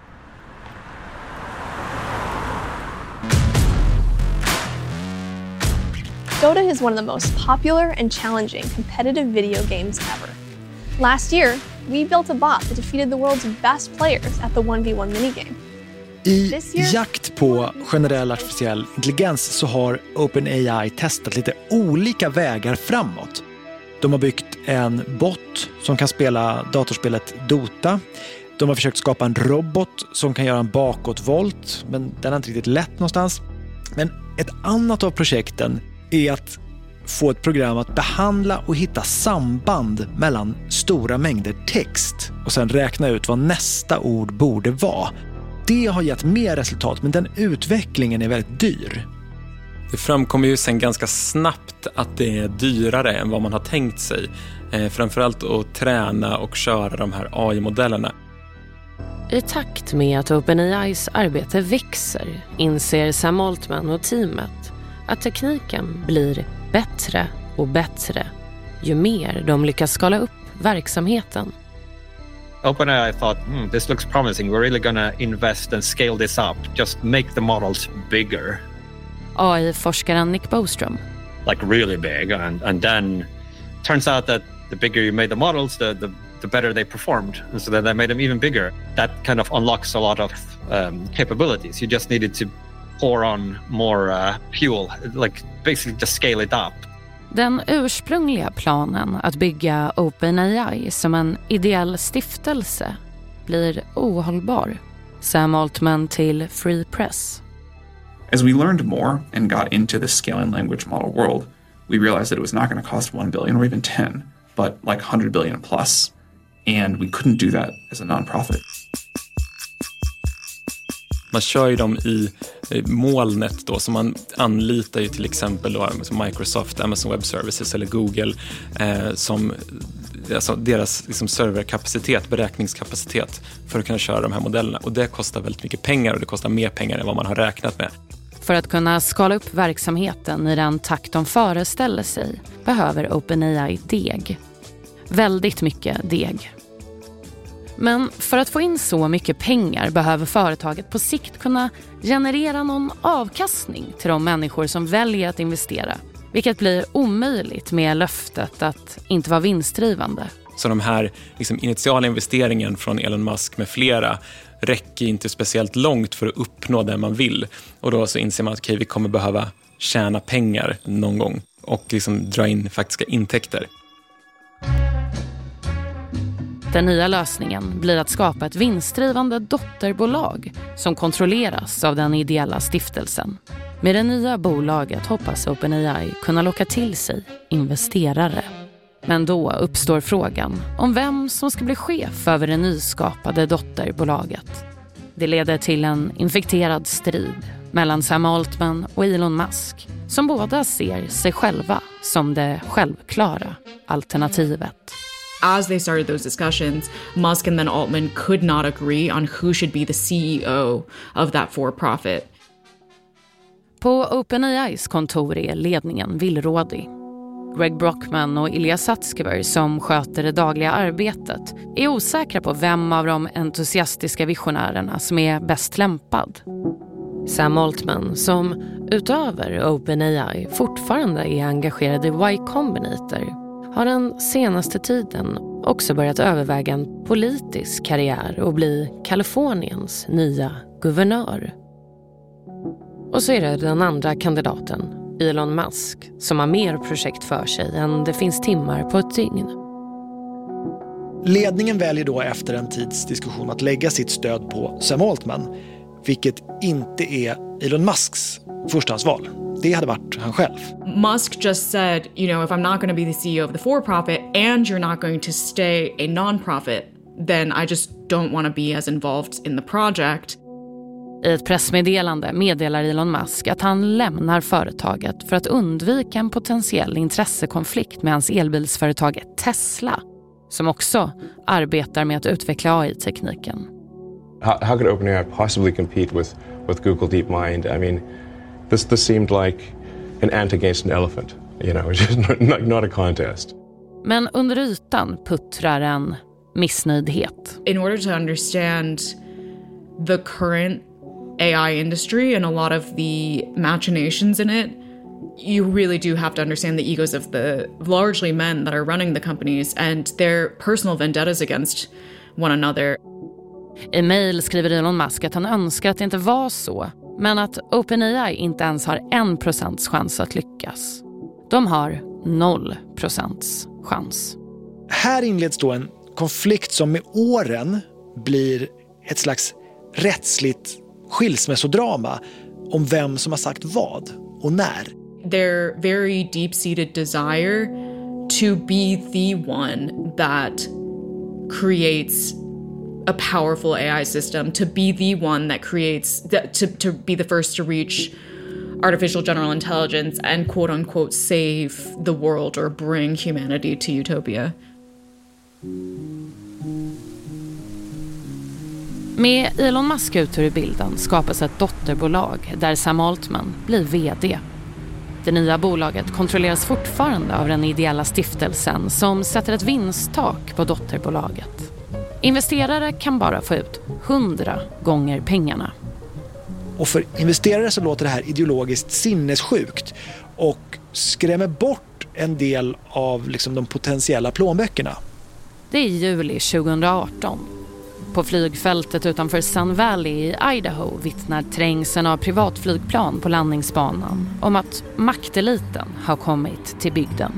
Dota is one of the most popular and challenging competitive video games ever. Last year, we built a bot that defeated the world's best players at the one v one minigame. I jakt på generell artificiell intelligens så har OpenAI testat lite olika vägar framåt. De har byggt en bot som kan spela datorspelet Dota. De har försökt skapa en robot som kan göra en bakåtvolt, men den har inte riktigt lätt någonstans. Men ett annat av projekten är att få ett program att behandla och hitta samband mellan stora mängder text och sen räkna ut vad nästa ord borde vara. Det har gett mer resultat, men den utvecklingen är väldigt dyr. Det framkommer ju sen ganska snabbt att det är dyrare än vad man har tänkt sig. Eh, framförallt att träna och köra de här A I-modellerna. I takt med att OpenAIs arbete växer inser Sam Altman och teamet att tekniken blir bättre och bättre ju mer de lyckas skala upp verksamheten. OpenAI thought, hmm, this looks promising. We're really gonna invest and scale this up. Just make the models bigger. A I-forskaren Nick Bostrom. Like really big. And, and then turns out that the bigger you made the models, the, the, the better they performed. And so then they made them even bigger. That kind of unlocks a lot of um, capabilities. You just needed to pour on more uh, fuel, like basically just scale it up. Den ursprungliga planen att bygga OpenAI som en ideell stiftelse blir ohållbar. Sam Altman till Free Press. As we learned more and got into the scaling language model world, we realized that it was not going to cost one billion or even ten, but like one hundred billion plus. And we couldn't do that as a non-profit. Man kör ju dem i molnet då, så man anlitar ju till exempel då Microsoft, Amazon Web Services eller Google eh, som alltså deras liksom serverkapacitet, beräkningskapacitet för att kunna köra de här modellerna. Och det kostar väldigt mycket pengar, och det kostar mer pengar än vad man har räknat med. För att kunna skala upp verksamheten i den takt de föreställer sig behöver OpenAI deg. Väldigt mycket deg. Men för att få in så mycket pengar behöver företaget på sikt kunna generera någon avkastning till de människor som väljer att investera. Vilket blir omöjligt med löftet att inte vara vinstdrivande. Så de här liksom, initiala investeringen från Elon Musk med flera räcker inte speciellt långt för att uppnå det man vill. Och då så inser man att okay, vi kommer behöva tjäna pengar någon gång och liksom dra in faktiska intäkter. Den nya lösningen blir att skapa ett vinstdrivande dotterbolag som kontrolleras av den ideella stiftelsen. Med det nya bolaget hoppas OpenAI kunna locka till sig investerare. Men då uppstår frågan om vem som ska bli chef över det nyskapade dotterbolaget. Det leder till en infekterad strid mellan Sam Altman och Elon Musk, som båda ser sig själva som det självklara alternativet. As they started those discussions, Musk and then Altman could not agree on who should be the C E O of that for-profit. På OpenAIs kontor är ledningen villrådig. Greg Brockman och Ilya Sutskever, som sköter det dagliga arbetet, är osäkra på vem av de entusiastiska visionärerna som är bäst lämpad. Sam Altman, som utöver OpenAI fortfarande är engagerad i Y Combinator, har den senaste tiden också börjat överväga en politisk karriär och bli Kaliforniens nya guvernör. Och så är det den andra kandidaten, Elon Musk, som har mer projekt för sig än det finns timmar på ett dygn. Ledningen väljer då efter en tids diskussion att lägga sitt stöd på Sam Altman, vilket inte är Elon Musks förstahandsval. Det hade varit han själv. Musk just said, you know, if I'm not going to be the C E O of the for-profit and you're not going to stay a non-profit, then I just don't want to be as involved in the project. I ett pressmeddelande meddelar Elon Musk att han lämnar företaget för att undvika en potentiell intressekonflikt med hans elbilsföretag Tesla, som också arbetar med att utveckla A I-tekniken. How, how could OpenAI possibly compete with, with Google DeepMind? I mean, this, this seemed like an ant against an elephant, you know, it's just not, not, not a contest. Men under ytan puttrar en missnöjdhet. In order to understand the current A I industry and a lot of the machinations in it, you really do have to understand the egos of the largely men that are running the companies and their personal vendettas against one another. I mejl skriver Elon Musk att han önskar att det inte var så, men att OpenAI inte ens har en procents chans att lyckas. De har noll procents chans. Här inleds då en konflikt som med åren blir ett slags rättsligt skilsmässodrama om vem som har sagt vad och när. Their very deep-seated desire to be the one that creates a powerful A I system, to be the one that creates, that, to, to be the first to reach artificial general intelligence and quote-unquote save the world or bring humanity to utopia. Med Elon Musk ut ur bilden skapas ett dotterbolag där Sam Altman blir vd. Det nya bolaget kontrolleras fortfarande av den ideella stiftelsen som sätter ett vinsttak på dotterbolaget. Investerare kan bara få ut hundra gånger pengarna. Och för investerare så låter det här ideologiskt sinnessjukt och skrämmer bort en del av liksom de potentiella plånböckerna. Det är juli tjugohundraarton. På flygfältet utanför Sun Valley i Idaho vittnar trängseln av privatflygplan på landningsbanan om att makteliten har kommit till bygden.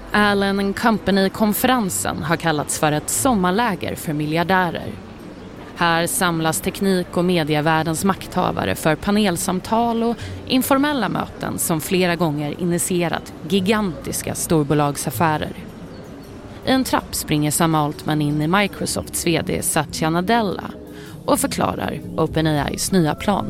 Allen and Company-konferensen har kallats för ett sommarläger för miljardärer. Här samlas teknik- och medievärldens makthavare för panelsamtal och informella möten som flera gånger initierat gigantiska storbolagsaffärer. I en trapp springer Sam Altman in i Microsofts vd Satya Nadella och förklarar OpenAIs nya plan.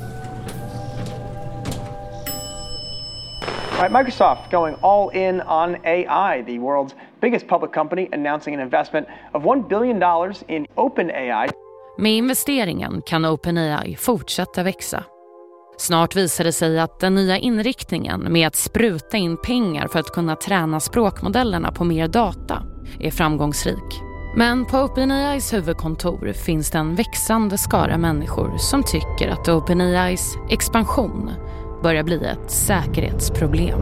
Right, Microsoft going all in on A I, the world's biggest public company announcing an investment of one billion dollars in OpenAI. Med investeringen kan OpenAI fortsätta växa. Snart visar det sig att den nya inriktningen med att spruta in pengar för att kunna träna språkmodellerna på mer data är framgångsrik. Men på OpenAIs huvudkontor finns det en växande skara människor som tycker att OpenAIs expansion börjar bli ett säkerhetsproblem.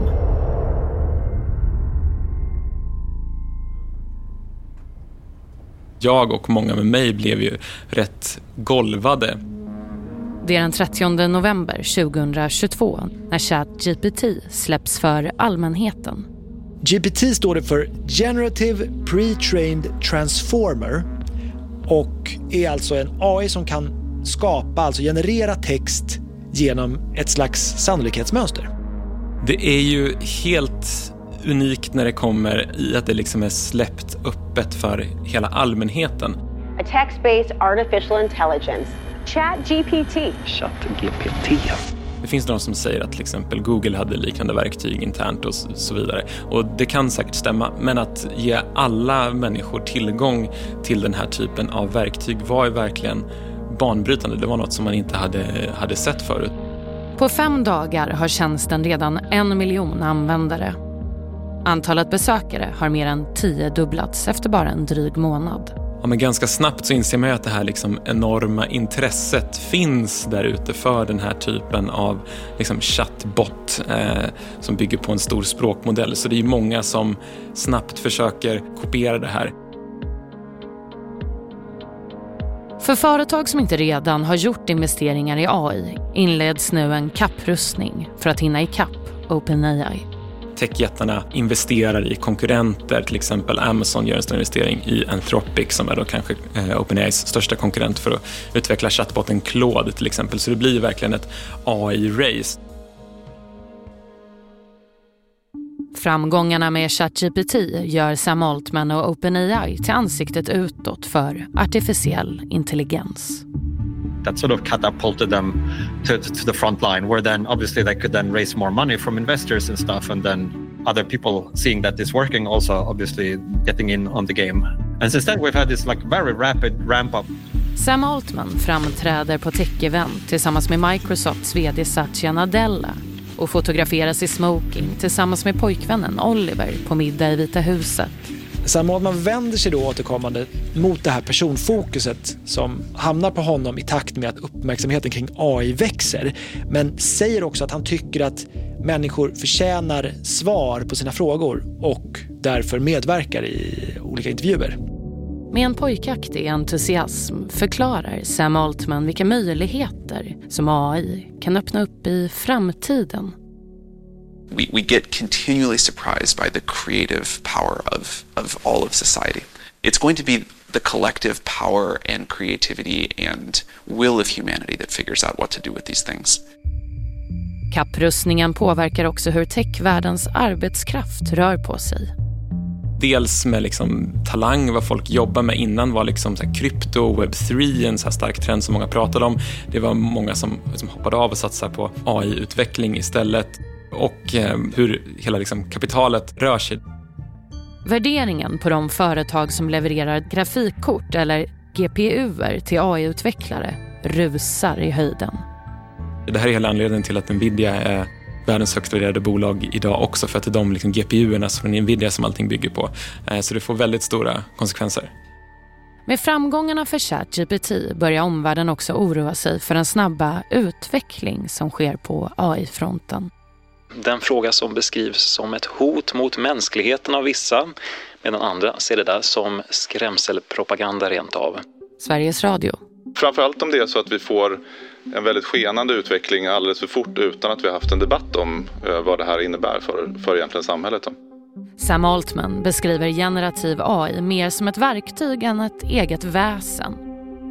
Jag och många med mig blev ju rätt golvade. Det är den trettionde november tjugohundratjugotvå när ChatGPT släpps för allmänheten. G P T står det för Generative Pre-trained Transformer och är alltså en A I som kan skapa, alltså generera text genom ett slags sannolikhetsmönster. Det är ju helt unikt när det kommer i att det liksom är släppt öppet för hela allmänheten. A text-based artificial intelligence. ChatGPT. ChatGPT. Det finns de som säger att till exempel Google hade liknande verktyg internt och så vidare. Och det kan säkert stämma, men att ge alla människor tillgång till den här typen av verktyg var ju verkligen banbrytande. Det var något som man inte hade, hade sett förut. På fem dagar har tjänsten redan en miljon användare. Antalet besökare har mer än tio dubblats efter bara en dryg månad. Ja, men ganska snabbt så inser man ju att det här liksom enorma intresset finns där ute för den här typen av liksom chatbot eh, som bygger på en stor språkmodell. Så det är ju många som snabbt försöker kopiera det här. För företag som inte redan har gjort investeringar i A I inleds nu en kapprustning för att hinna ikapp OpenAI. Techjättarna investerar i konkurrenter, till exempel Amazon gör en stor investering i Anthropic som är då kanske eh, OpenAIs största konkurrent för att utveckla chatboten Claude till exempel. Så det blir verkligen ett A I-race. Framgångarna med ChatGPT gör Sam Altman och OpenAI till ansiktet utåt för artificiell intelligens. That sort of catapulted them to, to, to the front line, where then obviously they could then raise more money from investors and stuff, and then other people seeing that it's working also obviously getting in on the game. And since then we've had this like very rapid ramp up. Sam Altman framträder på tech-event tillsammans med Microsofts vd Satya Nadella och fotograferas i smoking tillsammans med pojkvännen Oliver på middag i Vita huset. Sam Altman vänder sig då återkommande mot det här personfokuset som hamnar på honom i takt med att uppmärksamheten kring A I växer, men säger också att han tycker att människor förtjänar svar på sina frågor och därför medverkar i olika intervjuer. Med en pojkaktig entusiasm förklarar Sam Altman vilka möjligheter som A I kan öppna upp i framtiden. We, we get continually surprised by the creative power of, of all of society. It's going to be the collective power and creativity and will of humanity that figures out what to do with these things. Kapprustningen påverkar också hur techvärldens arbetskraft rör på sig. Dels med liksom talang, vad folk jobbar med. Innan var liksom så här krypto, webb tre, en så här stark trend som många pratade om. Det var många som, som hoppade av och satsade på A I-utveckling istället. Och eh, hur hela liksom kapitalet rör sig. Värderingen på de företag som levererar grafikkort eller G P U:er till A I-utvecklare rusar i höjden. Det här är hela anledningen till att Nvidia är världens högst värderade bolag idag också, för att det är de liksom G P U:erna från Nvidia som allting bygger på. Eh, så det får väldigt stora konsekvenser. Med framgångarna för ChatGPT börjar omvärlden också oroa sig för den snabba utveckling som sker på A I-fronten. Den fråga som beskrivs som ett hot mot mänskligheten av vissa, medan andra ser det där som skrämselpropaganda rent av. Sveriges Radio. Framförallt om det är så att vi får en väldigt skenande utveckling alldeles för fort utan att vi har haft en debatt om vad det här innebär för, för egentligen samhället. Då. Sam Altman beskriver generativ A I mer som ett verktyg än ett eget väsen.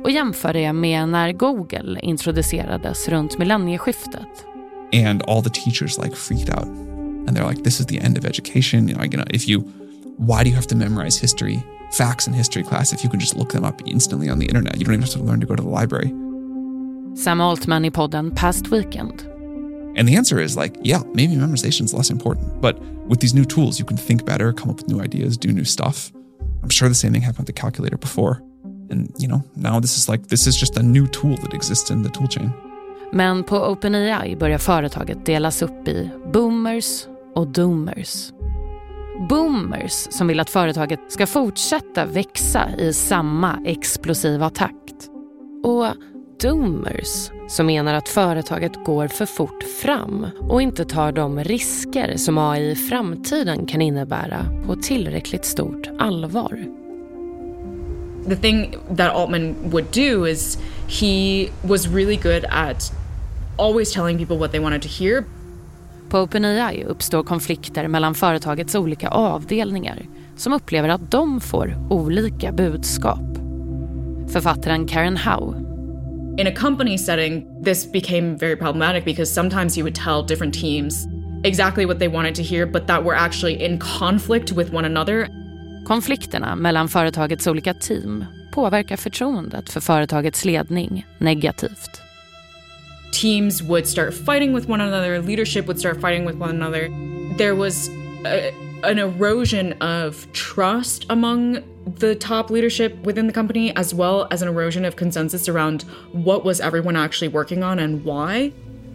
och jämför det med när Google introducerades runt millennieskiftet. And all the teachers like freaked out. And they're like, this is the end of education. You know, you know, if you, why do you have to memorize history, facts in history class if you can just look them up instantly on the internet? You don't even have to learn to go to the library. Sam Altman i podden Past Weekend. And the answer is like, yeah, maybe memorization is less important. But with these new tools, you can think better, come up with new ideas, do new stuff. I'm sure the same thing happened with the calculator before. And, you know, now this is like, this is just a new tool that exists in the toolchain. Men på OpenAI börjar företaget delas upp i boomers och doomers. Boomers som vill att företaget ska fortsätta växa i samma explosiva takt. Och doomers som menar att företaget går för fort fram och inte tar de risker som A I i framtiden kan innebära på tillräckligt stort allvar. The thing that Altman would do is he was really good at always telling people what they wanted to hear. På OpenAI uppstår konflikter mellan företagets olika avdelningar som upplever att de får olika budskap. Författaren Karen Howe. In a company setting, this became very problematic because sometimes you would tell different teams exactly what they wanted to hear, but that were actually in conflict with one another. Konflikterna mellan företagets olika team påverkar förtroendet för företagets ledning negativt. Teams would start fighting with one another, leadership would start fighting with one another. There was a, an erosion of trust among the top leadership within the company, as well as an erosion of consensus around what was everyone actually working on and why.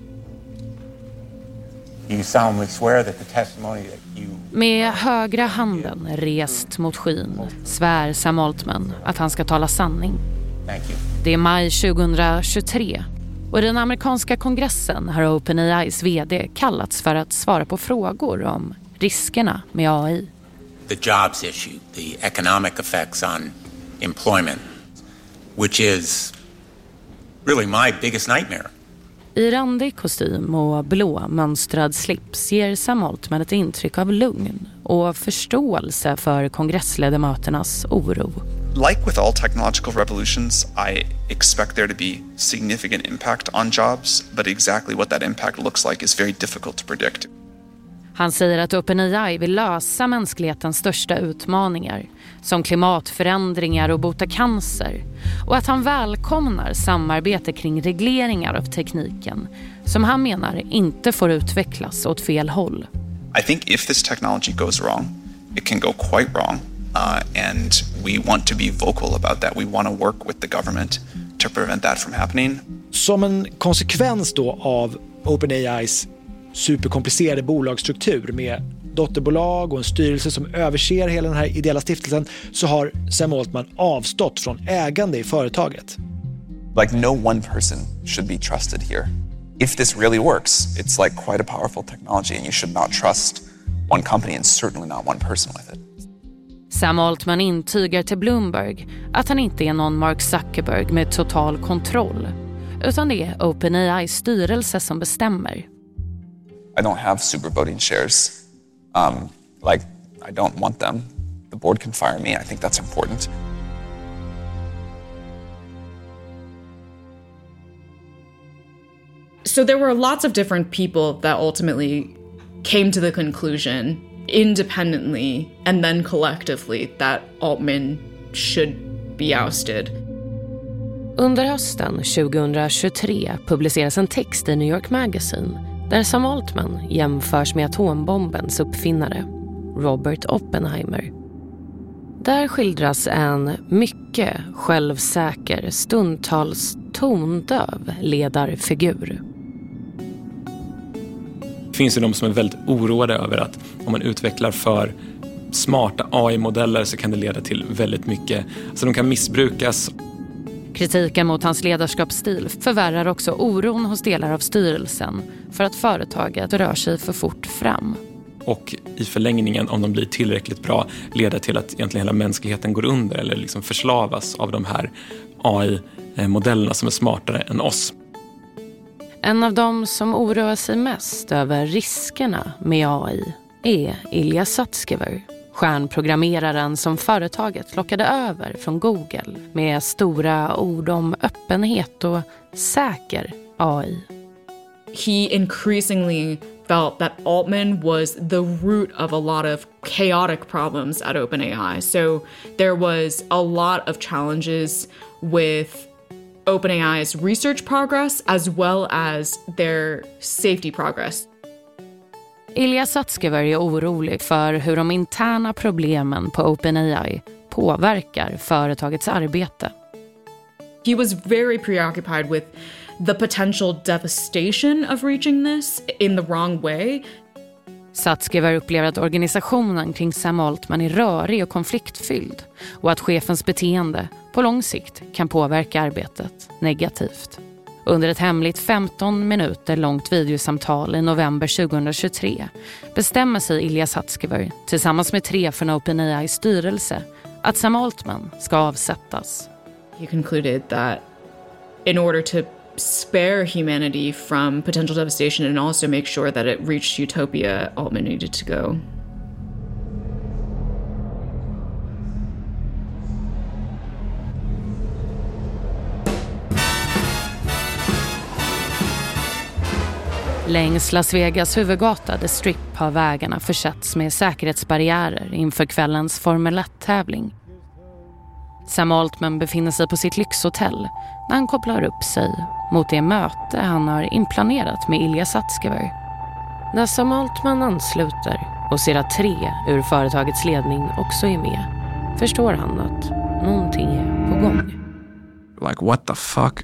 You solemnly swear that the testimony that you... Med högra handen rest mot skyn svär Sam Altman att han ska tala sanning. Thank you. Det är maj tjugohundratjugotre och i den amerikanska kongressen har OpenAIs vd kallats för att svara på frågor om riskerna med A I. The jobs issue, the economic effects on employment, which is really my biggest nightmare. I randig kostym och blå mönstrad slips ger Sam Altman ett intryck av lugn och förståelse för kongressledamöternas oro. Like with all technological revolutions, I expect there to be significant impact on jobs, but exactly what that impact looks like is very difficult to predict. Han säger att OpenAI vill lösa mänsklighetens största utmaningar, som klimatförändringar och bota cancer, och att han välkomnar samarbete kring regleringar av tekniken, som han menar inte får utvecklas åt fel håll. I think if this technology goes wrong, it can go quite wrong, uh, and we want to be vocal about that. We want to work with the government to prevent that from happening. Som en konsekvens då av OpenAIs superkomplicerade bolagsstruktur med dotterbolag och en styrelse som överser hela den här ideella stiftelsen, så har Sam Altman avstått från ägande i företaget. Like no one person should be trusted here. If this really works, it's like quite a powerful technology and you should not trust one company and certainly not one person with it. Sam Altman intygar till Bloomberg att han inte är någon Mark Zuckerberg med total kontroll, utan det är OpenAIs styrelse som bestämmer. I don't have super voting shares. Um, like, I don't want them. The board can fire me. I think that's important. So there were lots of different people that ultimately came to the conclusion, independently and then collectively, that Altman should be ousted. Under hösten tjugohundratjugotre publiceras en text i New York Magazine där Sam Altman jämförs med atombombens uppfinnare, Robert Oppenheimer. Där skildras en mycket självsäker, stundtals tondöv ledarfigur. Det finns ju de som är väldigt oroade över att om man utvecklar för smarta A I-modeller så kan det leda till väldigt mycket. Alltså de kan missbrukas. Kritiken mot hans ledarskapsstil förvärrar också oron hos delar av styrelsen för att företaget rör sig för fort fram. Och i förlängningen, om de blir tillräckligt bra, leder till att egentligen hela mänskligheten går under eller liksom förslavas av de här A I-modellerna som är smartare än oss. En av dem som oroar sig mest över riskerna med A I är Ilya Sutskever. Stjärnprogrammeraren som företaget lockade över från Google med stora ord om öppenhet och säker A I. He increasingly felt that Altman was the root of a lot of chaotic problems at OpenAI. So there was a lot of challenges with OpenAI's research progress as well as their safety progress. Ilya Sutskever är orolig för hur de interna problemen på OpenAI påverkar företagets arbete. He was very preoccupied with the potential devastation of reaching this in the wrong way. Sutskever upplever att organisationen kring Sam Altman är rörig och konfliktfylld och att chefens beteende på lång sikt kan påverka arbetet negativt. Under ett hemligt femton minuter långt videosamtal i november tjugohundratjugotre bestämmer sig Ilya Sutskever tillsammans med tre från OpenAI's styrelse att Sam Altman ska avsättas. He concluded that in order to spare humanity from potential devastation and also make sure that it reached utopia, Altman needed to go. Längs Las Vegas huvudgata The Strip har vägarna försetts med säkerhetsbarriärer inför kvällens Formel ett-tävling. Sam Altman befinner sig på sitt lyxhotell när han kopplar upp sig mot det möte han har inplanerat med Ilya Sutskever. När Sam Altman ansluter och ser att tre ur företagets ledning också är med förstår han att någonting är på gång. Like, what the fuck?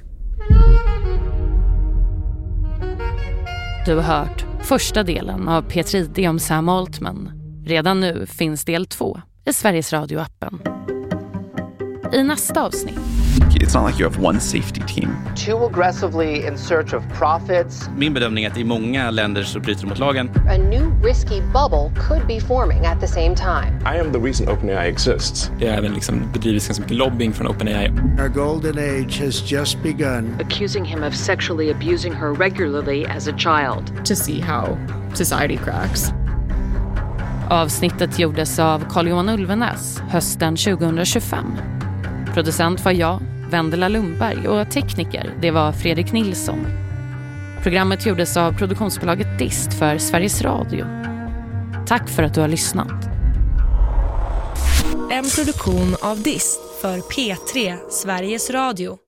Du har hört första delen av P tre D om Sam Altman. Redan nu finns del två i Sveriges Radio-appen. I nästa avsnitt. It's not like you have one safety team. Too aggressively in search of profits. Min bedömning är att i många länder så bryter de mot lagen. A new risky bubble could be forming at the same time. I am the reason OpenAI exists. Det är även liksom bedrivits ganska mycket lobbying från OpenAI. Our golden age has just begun. Accusing him of sexually abusing her regularly as a child. To see how society cracks. Avsnittet gjordes av Carl-Johan Ulvenäs hösten tjugohundratjugofem. Producent var jag, Vendela Lundberg, och tekniker, det var Fredrik Nilsson. Programmet gjordes av produktionsbolaget Dist för Sveriges Radio. Tack för att du har lyssnat. En produktion av Dist för P tre Sveriges Radio.